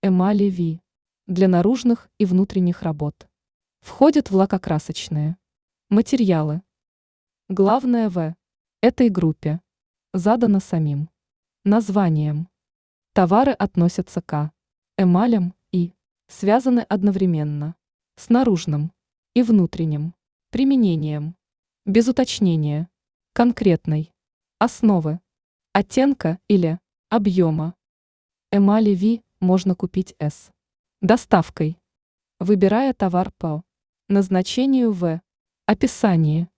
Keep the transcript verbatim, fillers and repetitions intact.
Эмали Ви для наружных и внутренних работ. Входят в лакокрасочные материалы. Главное в этой группе задано самим названием. Товары относятся к эмалям и связаны одновременно с наружным и внутренним применением, без уточнения конкретной основы, оттенка или объема. Эмали Ви можно купить с доставкой, выбирая товар по назначению в описании.